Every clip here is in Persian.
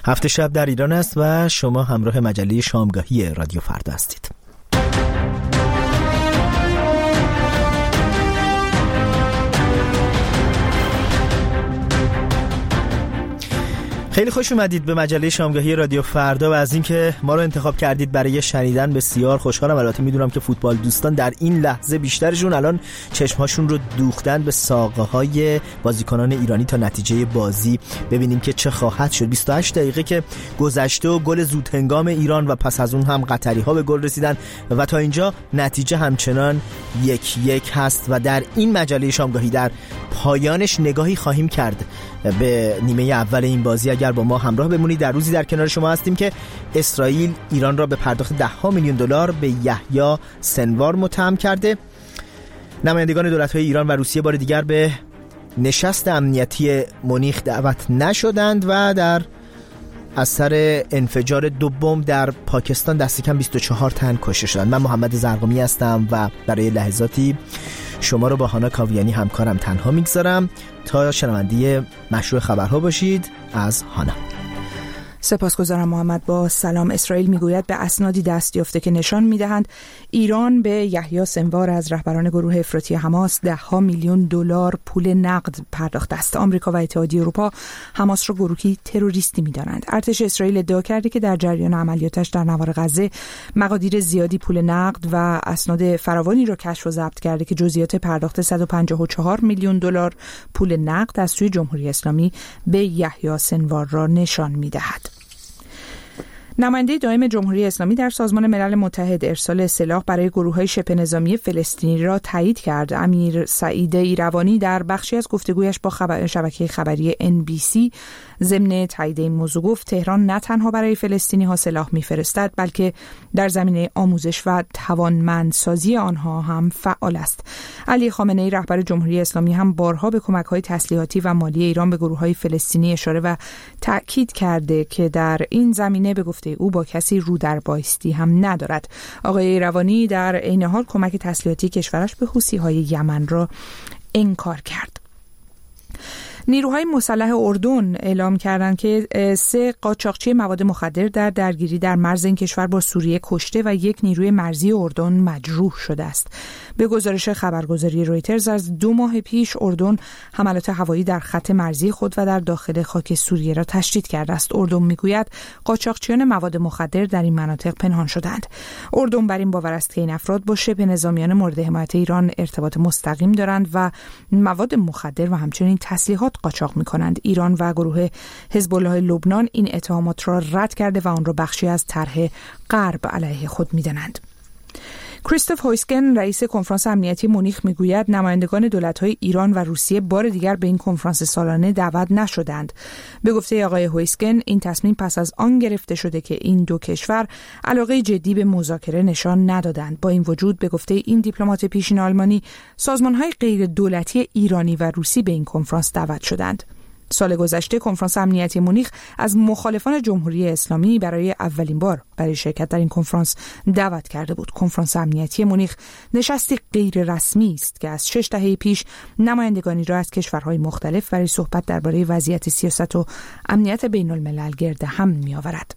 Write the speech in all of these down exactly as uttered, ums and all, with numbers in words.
هفت شب در ایران است و شما همراه مجله شامگاهی رادیو فردا هستید. خیلی خوش اومدید به مجله شامگاهی رادیو فردا و از اینکه ما رو انتخاب کردید برای شنیدن بسیار خوشحالم. البته میدونم که فوتبال دوستان در این لحظه بیشترشون الان چشمهاشون رو دوختن به ساقه های بازیکنان ایرانی تا نتیجه بازی ببینیم که چه خواهد شد. بیست و هشت دقیقه که گذشته و گل زود هنگام ایران و پس از اون هم قطری ها به گل رسیدن و تا اینجا نتیجه همچنان یک یک هست و در این مجله شامگاهی در پایانش نگاهی خواهیم کرد به نیمه اول این بازی. اگر با ما همراه بمونید در روزی در کنار شما هستیم که اسرائیل ایران را به پرداخت ده ها میلیون دلار به یحیی سنوار متهم کرده. نمایندگان دولت‌های ایران و روسیه بار دیگر به نشست امنیتی مونیخ دعوت نشدند و در اثر انفجار دو بمب در پاکستان دست کم بیست و چهار تن کشته شدند. من محمد زرقامی هستم و برای لحظاتی شما رو با هانا کاویانی همکارم تنها میگذارم تا شنونده مشروع خبرها باشید. از هانا. سپاسگزارم محمد. با سلام. اسرائیل میگوید به اسنادی دست یافته که نشان میدهند ایران به یحیی سنوار از رهبران گروه افراطی حماس ده ها میلیون دلار پول نقد پرداخته است. آمریکا و اتحادیه اروپا حماس را گروهی تروریستی میدانند. ارتش اسرائیل ادعا کرده که در جریان عملیاتش در نوار غزه مقادیر زیادی پول نقد و اسناد فراوانی را کشف و ضبط کرده که جزئیات پرداخت صد و پنجاه و چهار میلیون دلار پول نقد از سوی جمهوری اسلامی به یحیی سنوار را نشان میدهد. نماینده دائم جمهوری اسلامی در سازمان ملل متحد ارسال سلاح برای گروه‌های شبه نظامی فلسطینی را تایید کرد. امیر سعید ایروانی در بخشی از گفتگویش با خبر شبکه خبری ان بی سی ضمن تایید این موضوع گفت تهران نه تنها برای فلسطینی‌ها سلاح می‌فرستد بلکه در زمینه آموزش و توانمندسازی آنها هم فعال است. علی خامنه‌ای رهبر جمهوری اسلامی هم بارها به کمک‌های تسلیحاتی و مالی ایران به گروه‌های فلسطینی اشاره و تأکید کرده که در این زمینه به گفته او با کسی رو در بایستی هم ندارد. آقای ایروانی در عین حال کمک تسلیحاتی کشورش به حوثی‌های یمن را انکار کرد. نیروهای مسلح اردن اعلام کردند که سه قاچاقچی مواد مخدر در درگیری در مرز این کشور با سوریه کشته و یک نیروی مرزی اردن مجروح شده است. به گزارش خبرگزاری رویترز از دو ماه پیش اردن حملات هوایی در خط مرزی خود و در داخل خاک سوریه را تشدید کرده است. اردن میگوید قاچاقچیان مواد مخدر در این مناطق پنهان شدند. اردن بر این باور است که این افراد با شبه نظامیان مورد حمایت ایران ارتباط مستقیم دارند و مواد مخدر و همچنین تسلیحات قاچاق می‌کنند. ایران و گروه حزب الله لبنان این اتهامات را رد کرده و آن را بخشی از طرح غرب علیه خود می‌دانند. کریستوف هویسکن رئیس کنفرانس امنیتی مونیخ میگوید نمایندگان دولت‌های ایران و روسیه بار دیگر به این کنفرانس سالانه دعوت نشدند. به گفته آقای هویسکن این تصمیم پس از آن گرفته شده که این دو کشور علاقه جدی به مذاکره نشان ندادند. با این وجود به گفته این دیپلمات پیشین آلمانی سازمان‌های غیر دولتی ایرانی و روسی به این کنفرانس دعوت شدند. سال گذشته کنفرانس امنیتی مونیخ از مخالفان جمهوری اسلامی برای اولین بار برای شرکت در این کنفرانس دعوت کرده بود. کنفرانس امنیتی مونیخ نشستی غیر رسمی است که از شش دهه پیش نمایندگانی را از کشورهای مختلف برای صحبت درباره وضعیت سیاست و امنیت بین الملل گرد هم می‌آورد.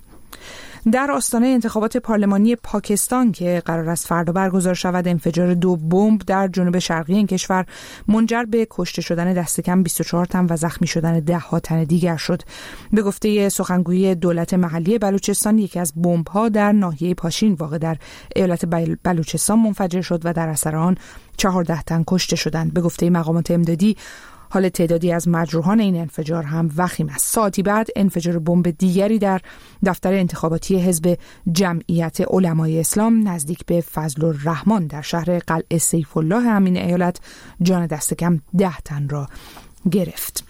در آستانه انتخابات پارلمانی پاکستان که قرار است فردا برگزار شود، انفجار دو بمب در جنوب شرقی این کشور منجر به کشته شدن دست کم بیست و چهار تن و زخمی شدن ده ها تن دیگر شد. به گفته سخنگوی دولت محلی بلوچستان، یکی از بمب‌ها در ناحیه پاشین واقع در ایالت بلوچستان منفجر شد و در اثر آن چهارده تن کشته شدند. به گفته مقامات امدادی حال تعدادی از مجروحان این انفجار هم وخیم است. ساعتی بعد انفجار بمب دیگری در دفتر انتخاباتی حزب جمعیت علمای اسلام نزدیک به فضل الرحمن در شهر قلعه سیف الله همین ایالت جان دست کم ده تن را گرفت.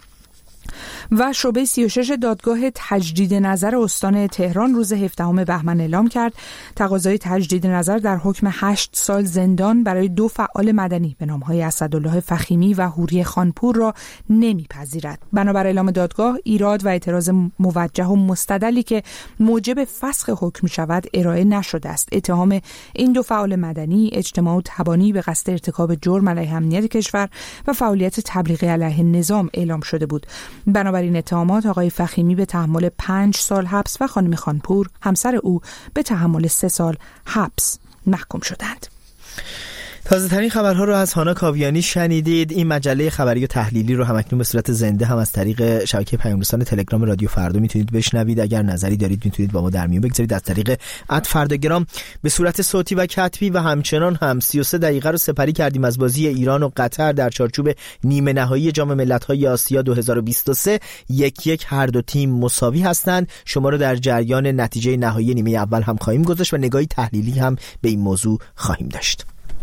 و شعبه سی و شش دادگاه تجدید نظر استان تهران روز هفدهم بهمن اعلام کرد تقاضای تجدید نظر در حکم هشت سال زندان برای دو فعال مدنی به نامهای اسدالله فخیمی و حوری خانپور را نمیپذیرد. بنابر اعلام دادگاه، ایراد و اعتراض موجه و مستدلی که موجب فسخ حکم شود ارائه نشده است. اتهام این دو فعال مدنی اجتماع و تبانی به قصد ارتکاب جرم علیه امنیت کشور و فعالیت تبلیغی علیه نظام اعلام شده بود. بنابراین اتهامات آقای فخیمی به تحمل پنج سال حبس و خانم خانپور همسر او به تحمل سه سال حبس محکوم شدند. تازه ترین خبرها رو از هانا کاویانی شنیدید. این مجله خبری و تحلیلی رو همکنون به صورت زنده هم از طریق شبکه پیام رسان تلگرام رادیو فردا میتونید بشنوید. اگر نظری دارید میتونید با ما در میون بگذارید از طریق ات فرداگرام به صورت صوتی و کتبی. و همچنان هم سی و سه دقیقه رو سپری کردیم از بازی ایران و قطر در چارچوب نیمه نهایی جام ملت‌های آسیا دو هزار و بیست و سه. یک یک هر دو تیم مساوی هستند. شما رو در جریان نتیجه نهایی نیمه اول هم خواهیم گذاشت و نگاهی تحلیلی هم به این موضوع خواهیم داشت.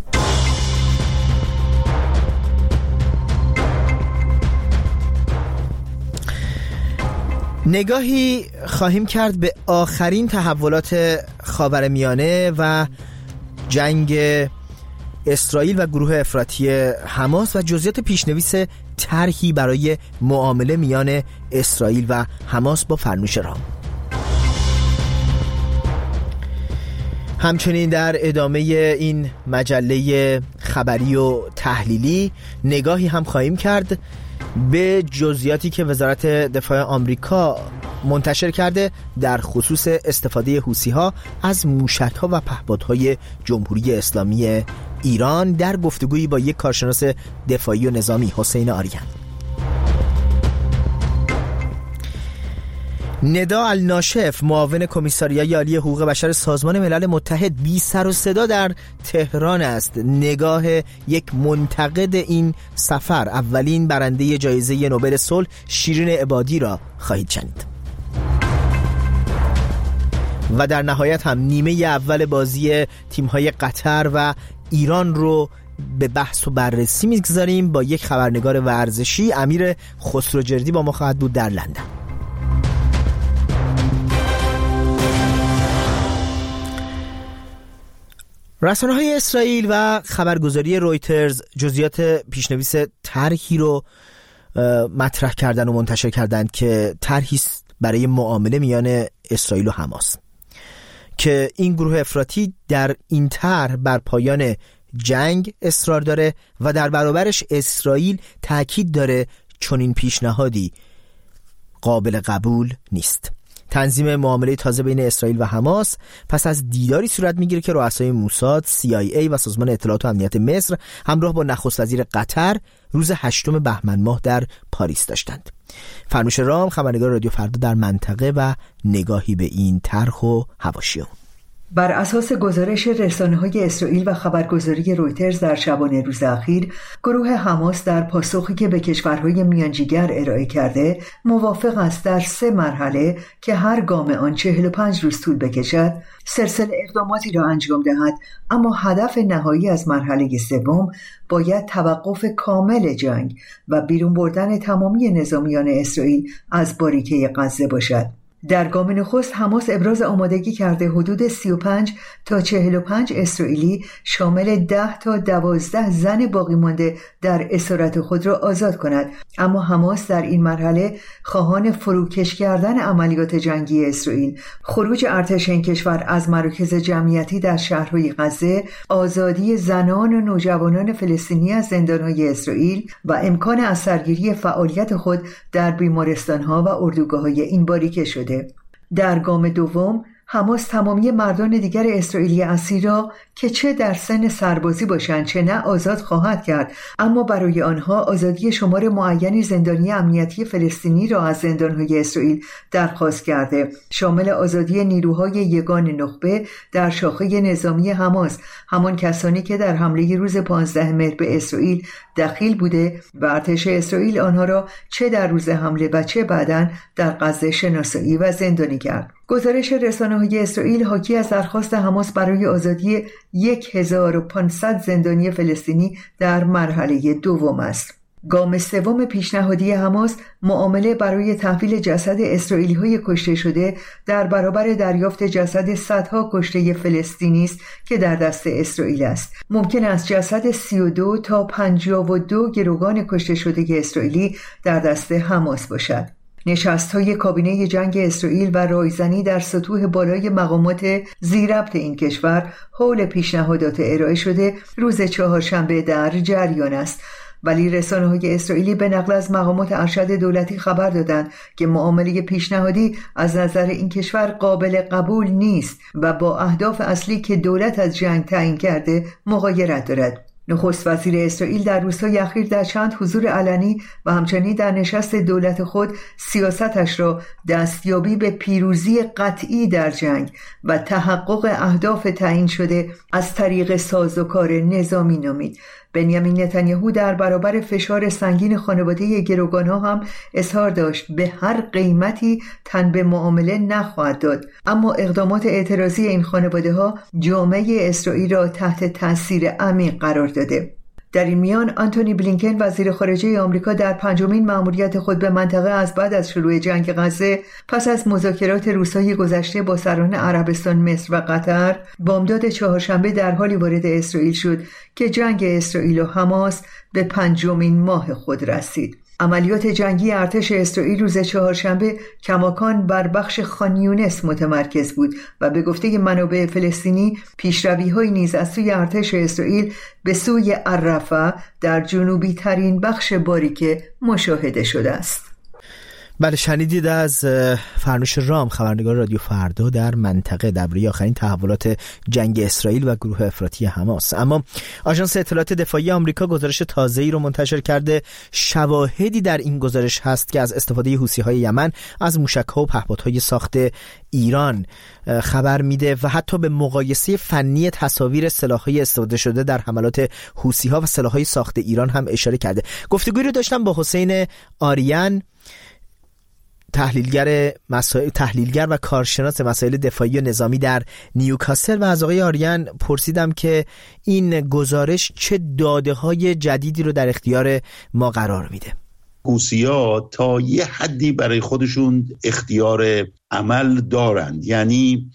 نگاهی خواهیم کرد به آخرین تحولات خاورمیانه و جنگ اسرائیل و گروه افراطی حماس و جزئیات پیشنویس طرحی برای معامله میان اسرائیل و حماس با فرنوش رام. همچنین در ادامه این مجله خبری و تحلیلی نگاهی هم خواهیم کرد به جزئیاتی که وزارت دفاع آمریکا منتشر کرده در خصوص استفاده حوثی‌ها از موشک‌ها و پهپادهای جمهوری اسلامی ایران در گفتگویی با یک کارشناس دفاعی و نظامی، حسین آریان. ندا الناشف، معاون کمیساریای عالی حقوق بشر سازمان ملل متحد، بی سر و صدا در تهران است. نگاه یک منتقد این سفر، اولین برنده جایزه نوبل صلح شیرین عبادی را خواهید شنید. و در نهایت هم نیمه اول بازی تیم‌های قطر و ایران رو به بحث و بررسی می‌گذاریم با یک خبرنگار ورزشی. امیر خسروجردی با ما خواهد بود در لندن. رسانه‌های اسرائیل و خبرگزاری رویترز جزئیات پیشنویس طرحی رو مطرح کردن و منتشر کردند که طرحی است برای معامله میان اسرائیل و حماس، که این گروه افراطی در این طرح بر پایان جنگ اصرار داره و در برابرش اسرائیل تاکید داره چون این پیشنهادی قابل قبول نیست. تنظیم معامله تازه بین اسرائیل و حماس پس از دیداری صورت میگیره که رؤسای موساد، سی آی ای و سازمان اطلاعات و امنیت مصر همراه با نخست وزیر قطر روز هشتم بهمن ماه در پاریس داشتند. فرنوش رام، خبرنگار رادیو فردا در منطقه و نگاهی به این طرح و حواشی‌ها. بر اساس گزارش رسانه‌های اسرائیل و خبرگزاری رویترز در شبانه روز اخیر، گروه حماس در پاسخی که به کشورهای میانجیگر ارائه کرده، موافق است در سه مرحله که هر گام آن چهل و پنج روز طول بکشد، سلسله اقداماتی را انجام دهد، اما هدف نهایی از مرحله سوم باید توقف کامل جنگ و بیرون بردن تمامی نظامیان اسرائیل از باریکه غزه باشد. در گام نخست حماس ابراز آمادگی کرده حدود سی و پنج تا چهل و پنج اسرائیلی شامل ده تا دوازده زن باقی مانده در اسارت خود را آزاد کند، اما حماس در این مرحله خواهان فروکش کردن عملیات جنگی اسرائیل، خروج ارتش این کشور از مراکز جمعیتی در شهرهای غزه، آزادی زنان و نوجوانان فلسطینی از زندانهای اسرائیل و امکان اثرگیری فعالیت خود در بیمارستانها و اردوگاه‌های این باریکه شده. در گام دوم حماس تمامی مردان دیگر اسرائیلی اسیر را که چه در سن سربازی باشند چه نه آزاد خواهد کرد، اما برای آنها آزادی شمار معینی زندانی امنیتی فلسطینی را از زندانهای اسرائیل درخواست کرده، شامل آزادی نیروهای یگان نخبه در شاخه نظامی حماس، همان کسانی که در حمله روز پانزده مهر به اسرائیل دخیل بوده و ارتش اسرائیل آنها را چه در روز حمله و چه بعداً در غزه شناسایی و زندانی کرد. گزارش رسانه‌های اسرائیل حاکی از درخواست حماس برای آزادی هزار و پانصد زندانی فلسطینی در مرحله دوم است. گام سوم پیشنهادی حماس معامله برای تحویل جسد اسرائیلی‌های کشته شده در برابر دریافت جسد صدها کشته فلسطینی است که در دست اسرائیل است. ممکن است جسد سی و دو تا پنجاه و دو گروگان کشته شده اسرائیلی در دست حماس باشد. نشست‌های کابینه جنگ اسرائیل و رایزنی در سطوح بالای مقامات زیربط این کشور حول پیشنهادات ارائه شده روز چهارشنبه در جریان است. ولی رسانه‌های اسرائیلی به نقل از مقامات ارشد دولتی خبر دادند که معامله پیشنهادی از نظر این کشور قابل قبول نیست و با اهداف اصلی که دولت از جنگ تعیین کرده مغایرت دارد. نخست وزیر اسرائیل در روزهای اخیر در چند حضور علنی و همچنین در نشست دولت خود سیاستش را دستیابی به پیروزی قطعی در جنگ و تحقق اهداف تعیین شده از طریق سازوکار نظامی نامید. بنیامین نتانیاهو در برابر فشار سنگین خانواده گروگان‌ها هم اظهار داشت به هر قیمتی تن به معامله نخواهد داد، اما اقدامات اعتراضی این خانواده‌ها جامعه اسرائیل را تحت تاثیر عمیق قرار داده. در این میان آنتونی بلینکن وزیر خارجه آمریکا در پنجمین مأموریت خود به منطقه از بعد از شروع جنگ غزه پس از مذاکرات روزهای گذشته با سران عربستان، مصر و قطر بامداد چهارشنبه در حالی وارد اسرائیل شد که جنگ اسرائیل و حماس به پنجمین ماه خود رسید. عملیات جنگی ارتش اسرائیل روز چهارشنبه کماکان بر بخش خان یونس متمرکز بود و به گفته منابع فلسطینی پیشروی‌هایی نیز از سوی ارتش اسرائیل به سوی الرفح در جنوبی ترین بخش باریکه مشاهده شده است. بله، شنیدید از فرنوش رام، خبرنگار رادیو فردا در منطقه درباره آخرین تحولات جنگ اسرائیل و گروه افراطی حماس. اما آژانس اطلاعات دفاعی آمریکا گزارش تازه‌ای رو منتشر کرده. شواهدی در این گزارش هست که از استفاده حوثی‌های یمن از موشک‌ها و پهپادهای ساخت ایران خبر میده و حتی به مقایسه فنی تصاویر سلاح‌های استفاده شده در حملات حوثی‌ها و سلاح‌های ساخت ایران هم اشاره کرده. گفتگویی رو داشتم با حسین آریان، تحلیلگر مسائل تحلیلگر و کارشناس مسائل دفاعی و نظامی در نیوکاسل، و از آقای آریان پرسیدم که این گزارش چه داده‌های جدیدی رو در اختیار ما قرار میده. حوثی‌ها تا یه حدی برای خودشون اختیار عمل دارند، یعنی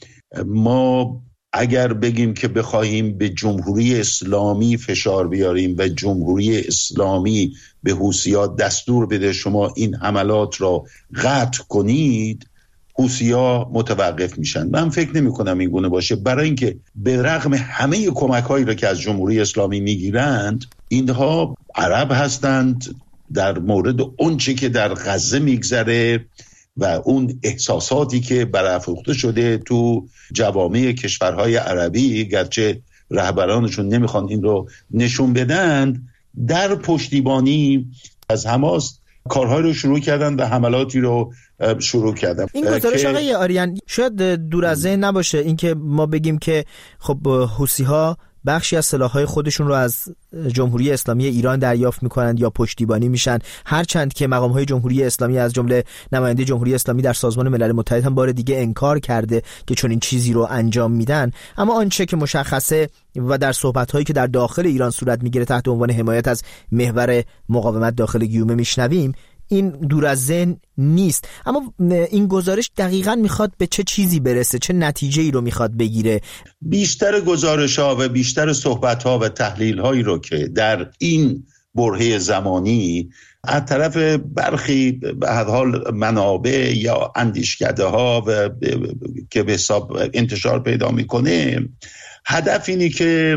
ما اگر بگیم که بخواهیم به جمهوری اسلامی فشار بیاریم و جمهوری اسلامی به حوثی‌ها دستور بده شما این حملات را قطع کنید، حوثی‌ها متوقف میشن. من فکر نمی کنم این گونه باشه، برای اینکه به رغم همه کمک‌هایی را که از جمهوری اسلامی میگیرند، اینها عرب هستند. در مورد اون چی که در غزه میگذره و اون احساساتی که برافروخته شده تو جوامع کشورهای عربی، گرچه رهبرانشون نمیخوان این رو نشون بدن، در پشتیبانی از حماس کارهای رو شروع کردن و حملاتی رو شروع کردن. این گزارش آقای آریان شاید دور از ذهن نباشه اینکه ما بگیم که خب حوثی‌ها بخشی از سلاح‌های خودشون رو از جمهوری اسلامی ایران دریافت می‌کنند یا پشتیبانی میشن، هرچند که مقام‌های جمهوری اسلامی از جمله نماینده جمهوری اسلامی در سازمان ملل متحد هم بار دیگه انکار کرده که چون این چیزی رو انجام میدن. اما آنچه که مشخصه و در صحبت‌هایی که در داخل ایران صورت میگیره تحت عنوان حمایت از محور مقاومت داخل گیومه میشنویم، این دور از ذهن نیست. اما این گزارش دقیقاً میخواد به چه چیزی برسه، چه نتیجه‌ای رو میخواد بگیره؟ بیشتر گزارش‌ها و بیشتر صحبت‌ها و تحلیل‌هایی رو که در این برهه زمانی از طرف برخی به هر حال منابع یا اندیشکده‌ها و که به حساب انتشار پیدا میکنه، هدف اینه که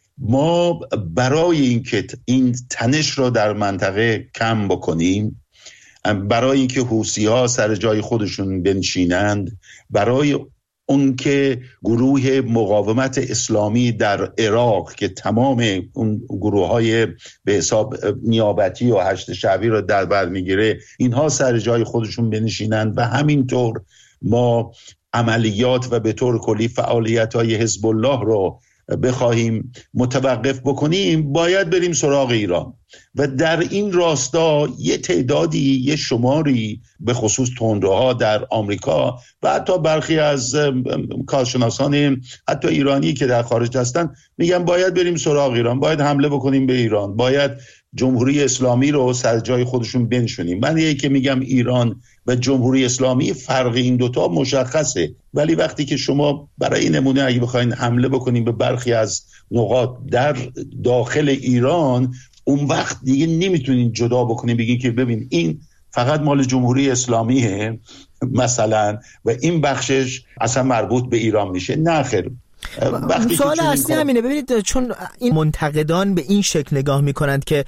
ما برای اینکه این تنش رو در منطقه کم بکنیم، برای اینکه حوثی‌ها سر جای خودشون بنشینند، برای اون که گروه مقاومت اسلامی در عراق که تمام اون گروه‌های به حساب نیابتی و هشت شعبی رو در بر میگیره، اینها سر جای خودشون بنشینند و همینطور ما عملیات و به طور کلی فعالیت‌های حزب الله رو بخواهیم متوقف بکنیم، باید بریم سراغ ایران و در این راستا یه تعدادی، یه شماری به خصوص تندروها در آمریکا و حتی برخی از کارشناسان حتی ایرانی که در خارج هستن میگن باید بریم سراغ ایران، باید حمله بکنیم به ایران، باید جمهوری اسلامی رو سر جای خودشون بنشونیم. من یکی که میگم ایران و جمهوری اسلامی فرق این دوتا مشخصه، ولی وقتی که شما برای نمونه اگه بخواین حمله بکنیم به برخی از نقاط در داخل ایران، اون وقت دیگه نمیتونین جدا بکنین بگین که ببین این فقط مال جمهوری اسلامیه مثلا و این بخشش اصلا مربوط به ایران میشه. نه خیر، سوال اصلی همینه. ببینید چون این منتقدان به این شکل نگاه میکنند که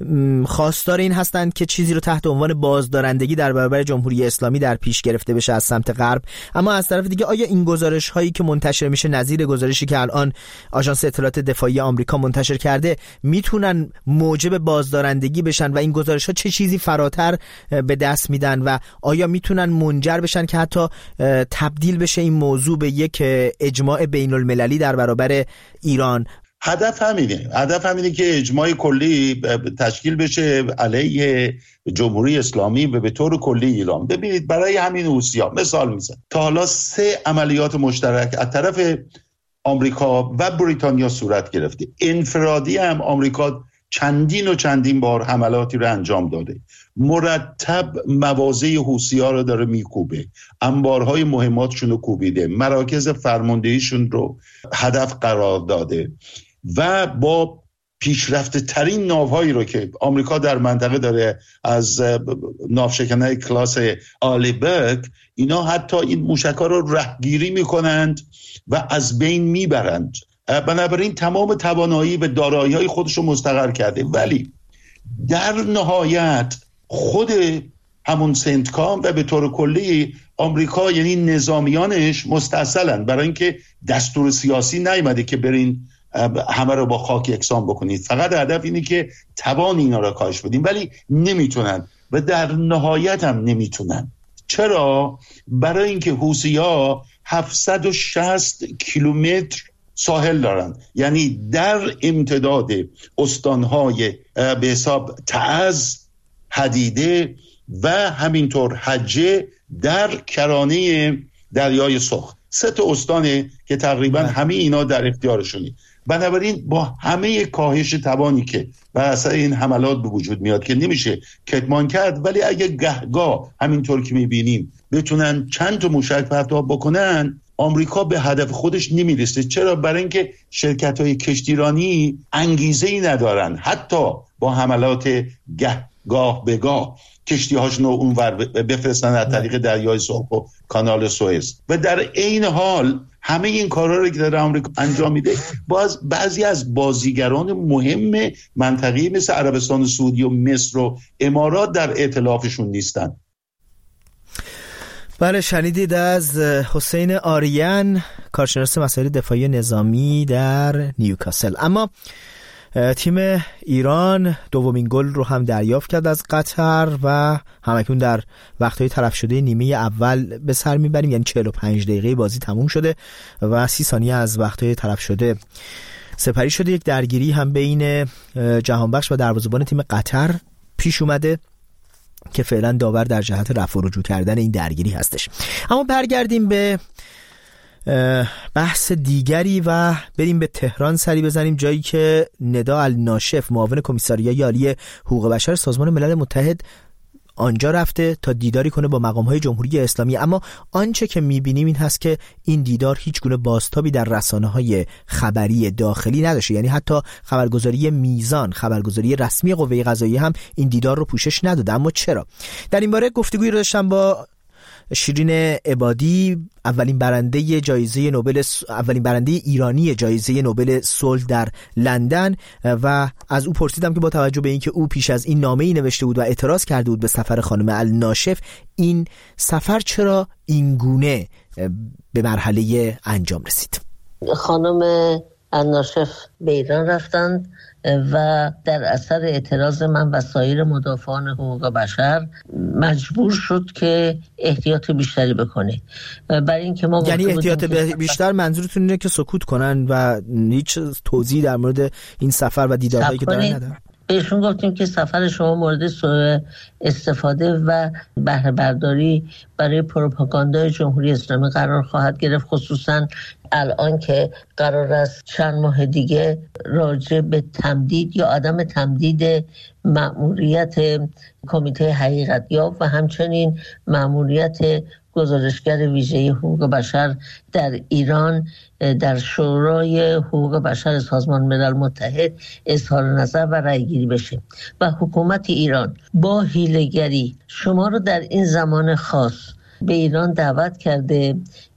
خواستار این هستند که چیزی رو تحت عنوان بازدارندگی در برابر جمهوری اسلامی در پیش گرفته بشه از سمت غرب، اما از طرف دیگه آیا این گزارش هایی که منتشر میشه نظیر گزارشی که الان آژانس اطلاعات دفاعی آمریکا منتشر کرده میتونن موجب بازدارندگی بشن و این گزارش ها چه چیزی فراتر به دست میدن و آیا میتونن منجر بشن که حتی تبدیل بشه این موضوع به یک اجماع بین المللی در برابر ایران؟ هدف همینه هدف همینه که اجماع کلی تشکیل بشه علیه جمهوری اسلامی و به طور کلی ایران. ببینید برای همین حوثی‌ها مثال میزنم تا حالا سه عملیات مشترک از طرف آمریکا و بریتانیا صورت گرفته. انفرادی هم آمریکا چندین و چندین بار حملاتی رو انجام داده، مرتب مواضع حوثی‌ها رو داره میکوبه، انبارهای مهماتشون رو کوبیده، مراکز فرماندهیشون رو هدف قرار داده و با پیشرفته ترین ناوهایی رو که آمریکا در منطقه داره از ناوشکنای کلاس آلیبرگ، اینا حتی این موشک‌ها رو رهگیری میکنند و از بین میبرند. بنابراین تمام توانایی و دارایی‌های خودش رو مستقر کرده، ولی در نهایت خود همون سنتکام و به طور کلی آمریکا یعنی نظامیانش مستاصلن برای اینکه دستور سیاسی نیامده که برین همه رو با خاک یکسان بکنید، فقط هدف اینه که توان اینا رو کاهش بدیم، ولی نمیتونن و در نهایت هم نمیتونن. چرا؟ برای اینکه حوثی‌ها هفتصد و شصت کیلومتر ساحل دارن، یعنی در امتداد استانهای به حساب تعز، حدیده و همینطور حجه در کرانه دریای سرخ، سه تا استانه که تقریبا همه اینا در اختیارشونه. بنابراین با همه کاهش توانی که بر اثر این حملات به وجود میاد که نمیشه کتمان کرد، ولی اگه گهگاه همینطور که میبینیم بتونن چند تا موشک پرتاب بکنن، آمریکا به هدف خودش نمیرسه. چرا؟ برای اینکه شرکت‌های کشتیرانی انگیزه‌ای ندارن حتی با حملات گاه به گاه کشتی‌هاشون رو اونور بفرستن از طریق دریای سرخ و کانال سوئز، و در عین حال همه این کارا رو که در آمریکا انجام میده باز بعضی از بازیگران مهم منطقه‌ای مثل عربستان سعودی و مصر و امارات در ائتلافشون نیستن. بله، شنیدید از حسین آریان، کارشناس مسائل دفاعی نظامی در نیوکاسل. اما تیم ایران دومین گل رو هم دریافت کرد از قطر و همکنون در وقت‌های طرف شده نیمه اول به سر میبریم، یعنی چهل و پنج دقیقه بازی تموم شده و سی ثانیه از وقت‌های طرف شده سپری شده. یک درگیری هم بین جهانبخش و دروازه‌بان تیم قطر پیش اومده که فعلا داور در جهت رفع و رجوع کردن این درگیری هستش. اما برگردیم به بحث دیگری و بریم به تهران سری بزنیم، جایی که ندا الناشف معاون کمیساریای عالی حقوق بشر سازمان ملل متحد آنجا رفته تا دیداری کنه با مقام‌های جمهوری اسلامی. اما آنچه که می‌بینیم این هست که این دیدار هیچ گونه بازتابی در رسانه‌های خبری داخلی نداشته، یعنی حتی خبرگزاری میزان، خبرگزاری رسمی قوه قضاییه هم این دیدار رو پوشش نداده. اما چرا؟ در این باره گفتگویی رو داشتم با شیرین عبادی، اولین برنده جایزه نوبل اولین برنده ایرانی جایزه نوبل صلح در لندن، و از او پرسیدم که با توجه به اینکه او پیش از این نامه‌ای نوشته بود و اعتراض کرده بود به سفر خانم الناشف، این سفر چرا این گونه به مرحله انجام رسید؟ خانم الناشف به ایران رفتند و در اثر اعتراض من و سایر مدافعان حقوق بشر مجبور شد که احتیاط بیشتری بکنه. برای اینکه ما یعنی احتیاط بیشتر منظورتون اینه که سکوت کنن و هیچ توضیحی در مورد این سفر و دیدارهایی که دارن ندارن؟ بهشون گفتیم که سفر شما مورد سوء استفاده و بهره برداری برای پروپاگاندای جمهوری اسلامی قرار خواهد گرفت، خصوصا الان که قرار است چند ماه دیگه راجع به تمدید یا عدم تمدید مأموریت کمیته حقیقتیاب و همچنین مأموریت گزارشگر ویژه حقوق بشر در ایران در شورای حقوق بشر سازمان ملل متحد اظهار نظر و رأی گیری بشه و حکومت ایران با حیله‌گری شما رو در این زمان خاص به ایران دعوت کرده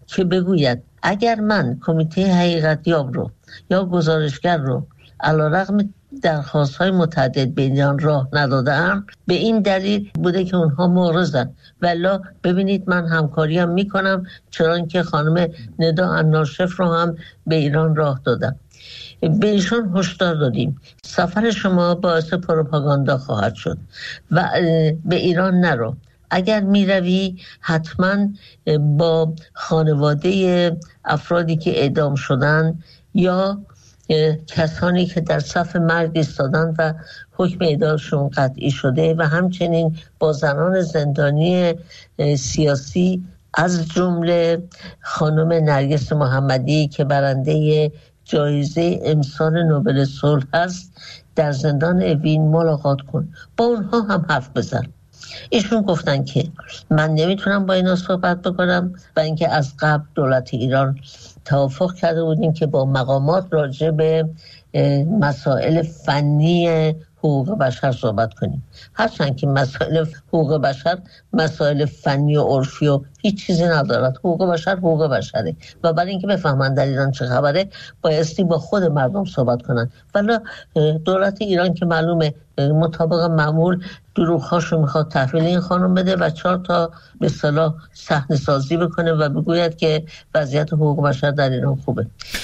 که بگوید اگر من کمیته حقیقتیاب رو یا گزارشگر رو علیرغم درخواست‌های متعدد به ایران راه ندادم، به این دلیل بوده که اونها معرضن. والا ببینید من همکاری هم میکنم، چرا که خانم ندا انارشف رو هم به ایران راه دادم. به ایشان هشدار دادیم سفر شما باعث پروپاگاندا خواهد شد و به ایران نرو. اگر میروی حتما با خانواده افرادی که اعدام شدن یا کسانی که در صف مرگ ایستادن و حکم اعدامشون قطعی شده و همچنین با زنان زندانی سیاسی از جمله خانم نرگس محمدی که برنده جایزه امسال نوبل صلح هست در زندان اوین ملاقات کن، با اونها هم حرف بزن. ایشون گفتن که من نمیتونم با اینا صحبت بکنم و اینکه از قبل دولت ایران توافق کرده بودیم که با مقامات راجع به مسائل فنی حقوق بشر صحبت کنیم، هرچند که مسائل حقوق بشر مسائل فنی و عرفی و هیچ چیزی ندارد. حقوق بشر حقوق بشره و برای اینکه بفهمن در ایران چه خبره بایستی با خود مردم صحبت کنن. ولی دولت ایران که معلومه مطابق معمول دروغ‌هاشو میخواد تحویل این خانم بده و چهار تا به اصطلاح صحنه سازی بکنه و بگوید که وضعیت حقوق بشر در ایران خوبه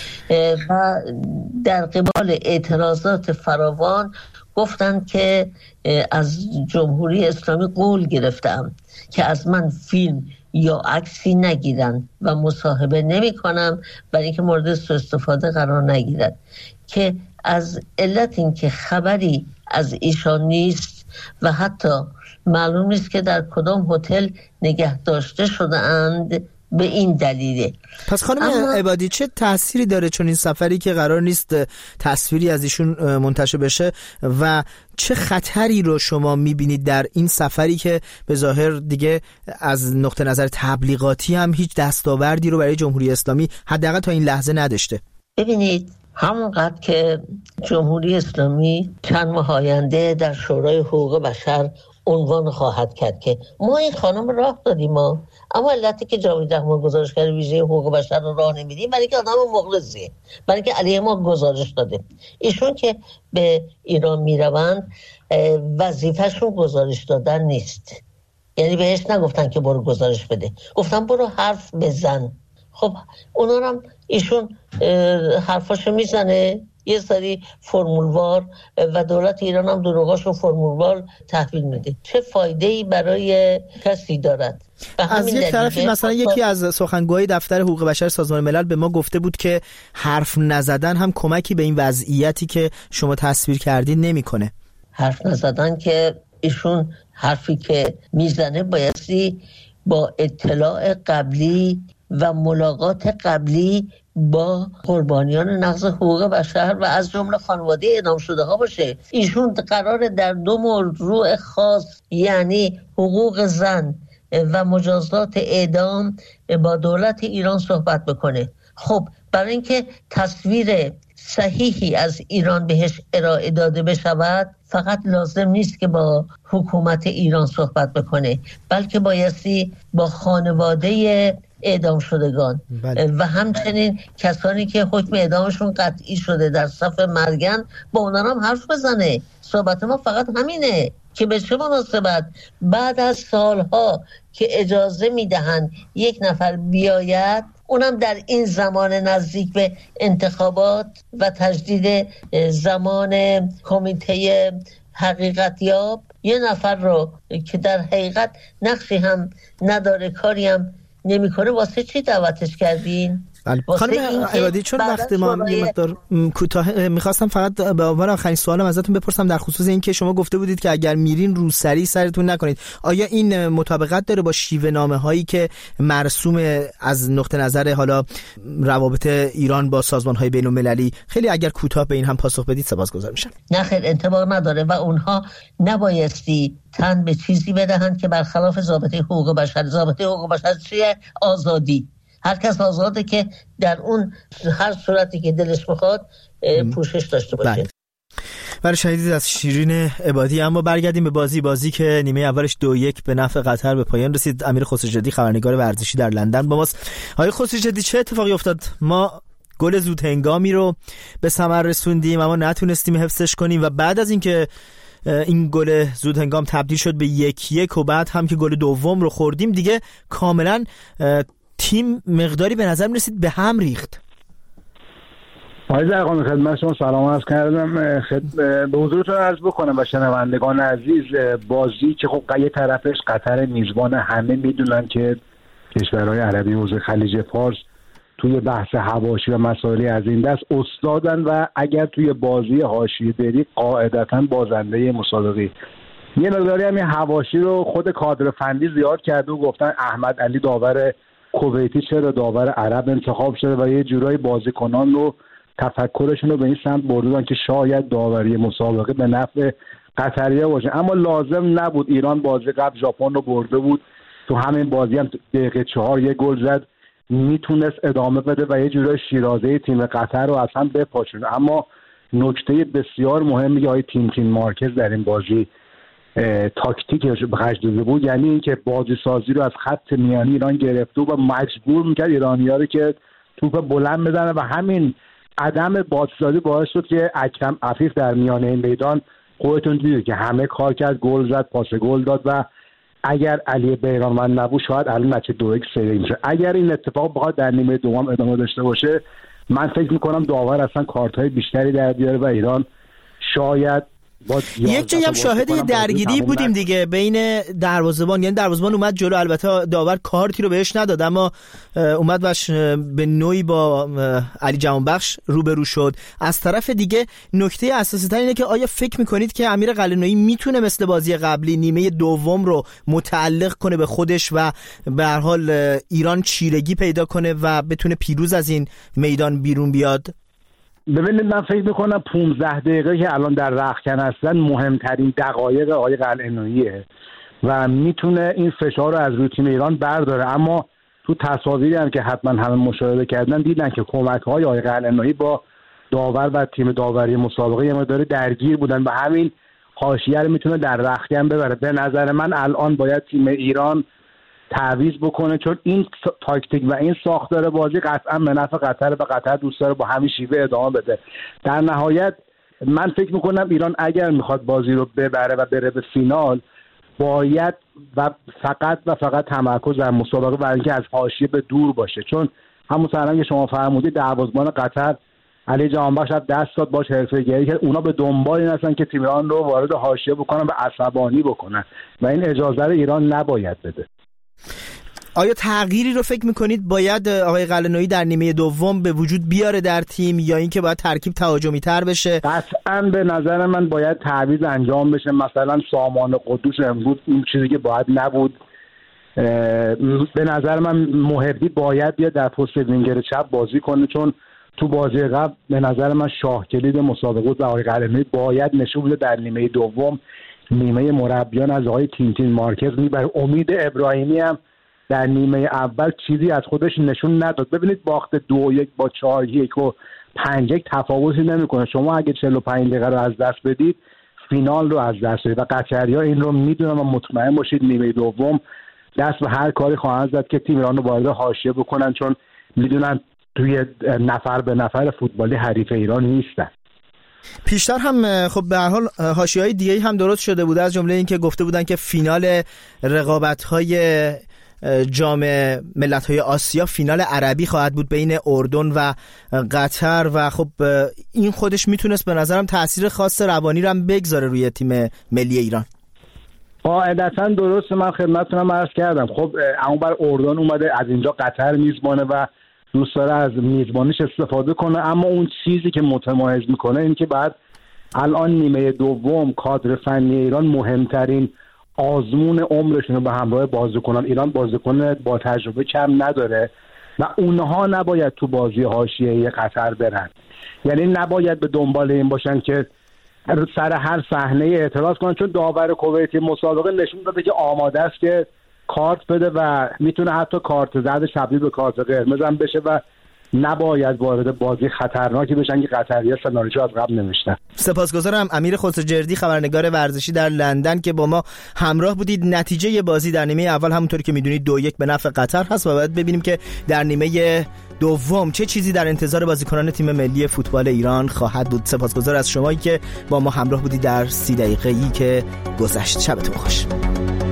و در قبال اعتراضات فراوان گفتن که از جمهوری اسلامی قول گرفتم که از من فیلم یا عکسی نگیرن و مصاحبه نمی کنم برای اینکه مورد سوء استفاده قرار نگیرد، که از علت این که خبری از ایشان نیست و حتی معلوم نیست که در کدام هتل نگه داشته شده اند به این دلیله. پس خانم اما... عبادی چه تأثیری داره چون این سفری که قرار نیست تصویری از ایشون منتشر بشه و چه خطری رو شما میبینید در این سفری که به ظاهر دیگه از نقطه نظر تبلیغاتی هم هیچ دستاوردی رو برای جمهوری اسلامی حداقل تا این لحظه نداشته؟ ببینید همونقدر که جمهوری اسلامی چند ماه آینده در شورای حقوق بشر عنوان خواهد کرد که ما این خانم راه دادیم ما، اما علتی که جاوید رحمان گزارشگر ویژه حقوق بشر رو راه نمیدیم برای که آدم مخلصیه، برای که علیه ما گزارش داده. ایشون که به ایران میروند وظیفهشون گزارش دادن نیست، یعنی بهش نگفتن که برو گزارش بده، گفتن برو حرف بزن. خب اونا هم ایشون حرفاشو میزنه یه سری فرمولوار و دولت ایران هم دروغاشو فرمولوار تحویل میده. چه فایده‌ای برای کسی دارد؟ از یک طرفی مثلا یکی از سخنگوهای دفتر حقوق بشر سازمان ملل به ما گفته بود که حرف نزدن هم کمکی به این وضعیتی که شما تصویر کردید نمیکنه. حرف نزدن که ایشون حرفی که میزنه بایستی با اطلاع قبلی و ملاقات قبلی با قربانیان نقض حقوق بشر و از جمله خانواده اعدام شده ها باشه. ایشون قراره در دو موضوع خاص یعنی حقوق زن و مجازات اعدام با دولت ایران صحبت بکنه. خب برای اینکه تصویر صحیحی از ایران بهش ارائه داده بشود فقط لازم نیست که با حکومت ایران صحبت بکنه، بلکه بایستی با خانواده اعدام شدگان بله. و همچنین کسانی که حکم اعدامشون قطعی شده در صف مرگن با اونا هم حرف بزنه. صحبت ما فقط همینه که به چه مناسبت بعد از سالها که اجازه میدهند یک نفر بیاید، اونم در این زمان نزدیک به انتخابات و تجدید زمان کمیته حقیقتیاب، یه نفر رو که در حقیقت نقشی هم نداره کاری هم نمی کنه، واسه چی دعوتش کردین؟ خانم عبادی چون وقت ما یه مقدار کوتاه، میخواستم فقط به عنوان آخرین سوالم ازتون بپرسم در خصوص این که شما گفته بودید که اگر میرین روسری سرتون نکنید. آیا این مطابقت داره با شیوه نامه هایی که مرسوم از نقطه نظر حالا روابط ایران با سازمان های بین المللی؟ خیلی اگر کوتاه به این هم پاسخ بدید سپاسگزار میشم. نه خیر، انطباق نداره و اونها نبایستی تن به چیزی بدهند که برخلاف ضابطه حقوق بشر. ضابطه حقوق بشر چیه؟ آزادی. هر کس آزاده که در اون هر صورتی که دلش بخواد پوشش داشته باشه. برای شنیدید از شیرین عبادی. اما برگردیم به بازی بازی که نیمه اولش دو یک به نفع قطر به پایان رسید. امیر خسروجدی خبرنگار ورزشی در لندن با ماست. آقای خسروجدی، چه اتفاقی افتاد؟ ما گل زود هنگامی رو به ثمر رسوندیم اما نتونستیم حفظش کنیم و بعد از اینکه این گل زود هنگام تبدیل شد به یک یک و بعد هم که گل دوم رو خوردیم دیگه کاملا تیم مقداری به نظر می‌رسید به هم ریخت. آقای زرقامی خدمت شما سلام عرض کردم. خد... به حضورتون عرض بکنم و شنوندگان عزیز، بازی که خب یه طرفش قطر میزبان، همه میدونن که کشورهای عربی حوزه خلیج فارس توی بحث حواشی و مسائلی از این دست استادن و اگر توی بازی حاشیه‌ای بری قاعدتاً بازنده مسابقه. یه مقداری هم حواشی رو خود کادر فنی زیاد کرده و گفتن احمد علی داور کویتی چرا داور عرب انتخاب شده و یه جورایی بازیکنان رو تفکرشون رو به این سمت بردن که شاید داوری مسابقه به نفع قطریه باشه، اما لازم نبود. ایران بازی قبل ژاپن رو برده بود، تو همین بازی هم دقیقه چهار یه گل زد، میتونست ادامه بده و یه جورای شیرازه تیم قطر رو اصلا بپاشونه. اما نکته بسیار مهمی که های تیم تیم مارکز در این بازی تاکتیکش به خرج داده بود، یعنی اینکه بازی سازی رو از خط میانی ایران گرفته و مجبور میکرد ایرانی‌ها رو که توپ بلند بزنه و همین عدم بازسازی باعث شد که اکرم عفیف در میانه میدان، خودتون دیدید که همه کار کرد، گل زد، پاس گل داد و اگر علی بیرانوند نبود شاید الان نتیجه دو یک سری میشه. اگر این اتفاق بخواد در نیمه دوم ادامه داشته باشه، من فکر میکنم داور اصلا کارت‌های بیشتری در بیاره و ایران شاید یک جایی هم شاهد یه درگیری بودیم دیگه بین دروازه‌بان، یعنی دروازه‌بان اومد جلو، البته داور کارتی رو بهش نداد اما اومد باش به نوعی با علی جوانبخش روبرو شد. از طرف دیگه نکته اساسی تر اینه که آیا فکر میکنید که امیر قلعه‌نویی میتونه مثل بازی قبلی نیمه دوم رو متعلق کنه به خودش و به هر حال ایران چیرگی پیدا کنه و بتونه پیروز از این میدان بیرون بیاد؟ ببینید، من فکر میکنم پانزده دقیقه که الان در رختکن هستن مهمترین دقایق آقای قلعه‌نوییه و میتونه این فشار رو از روی تیم ایران برداره. اما تو تصاویری هم که حتما همه مشاهده کردن دیدن که کمک‌های آقای قلعه‌نویی با داور و تیم داوری مسابقه یه مقدار درگیر بودن و همین حاشیه رو میتونه در رختکن ببره. به نظر من الان باید تیم ایران تعویض بکنه، چون این تاکتیک و این ساختار بازی قطعا به نفع قطر و قطر دوست داره با همین شیوه ادامه بده. در نهایت من فکر میکنم ایران اگر میخواد بازی رو ببره و بره به فینال، باید و فقط و فقط تمرکز در مسابقه و اینکه از حاشیه به دور باشه، چون همون صحنه که شما فرمودید دروازه‌بان قطر علی جهانبخش دست داد باش حرفه‌گری کرد، اونا به دنبال این هستن که تیم ایران رو وارد حاشیه بکنن و عصبانی بکنن و این اجازه رو ایران نباید بده. آیا تغییری رو فکر میکنید باید آقای قلعه‌نویی در نیمه دوم به وجود بیاره در تیم یا اینکه باید ترکیب تهاجمی تر بشه؟ قطعاً به نظر من باید تعویض انجام بشه. مثلا سامان قدوس امروز این چیزی که باید نبود. به نظر من محبی باید بیاد در پست وینگر چپ بازی کنه، چون تو بازی قبل به نظر من شاه کلید مسابقه و آقای قلعه‌نویی باید نشون بده در نیمه دوم نیمه مربیان از آقای تیم مارکز میبره. امید ابراهیمی هم در نیمه اول چیزی از خودش نشون نداد. ببینید باخت دو یک با چهار یک و پنج یک تفاوتی نمیکنه. شما اگه چهل و پنج دقیقه رو از دست بدید فینال رو از دست بدید و قطری‌ها این رو میدونن و مطمئن باشید نیمه دوم دست به هر کاری خواهند زد که تیم ایران رو وارد حاشیه بکنن، چون میدونن توی نفر به نفر فوتبالی حریف ایران نیستن. پیشتر هم خب به هر حال حاشیه‌های دیگه هم درست شده بود، از جمله این که گفته بودن که فینال رقابت‌های جام ملت‌های آسیا فینال عربی خواهد بود بین اردن و قطر و خب این خودش میتونست به نظرم تأثیر خاص روانی رو هم بگذاره روی تیم ملی ایران. قاعدتاً درست، من خدمتتونم عرض کردم. خب اون بر اردن اومده، از اینجا قطر میزبانه و دوست داره از میزبانیش استفاده کنه، اما اون چیزی که متمایز میکنه این که بعد الان نیمه دوم کادر فنی ایران مهمترین آزمون عمرشون رو به همراه بازیکنان ایران بازیکن با تجربه کم نداره و اونها نباید تو بازی حاشیه‌ای قطر برن. یعنی نباید به دنبال این باشن که سر هر صحنه اعتراض کنن، چون داور کویتی مسابقه نشون داده که آماده است که کارت بده و میتونه حتی کارت زرد تبدیل به کارت قرمز هم بشه و نباید وارد بازی خطرناکی بشن که قطری‌ها سناریو از قبل نوشتن. سپاسگزارم امیر خسروجردی، خبرنگار ورزشی در لندن که با ما همراه بودید. نتیجه بازی در نیمه اول همونطوری که میدونید دو یک به نفع قطر هست و باید ببینیم که در نیمه دوم چه چیزی در انتظار بازیکنان تیم ملی فوتبال ایران خواهد بود. سپاسگزار از شمایی که با ما همراه بودید در سی دقیقه‌ای که گذشت. شبتون خوش.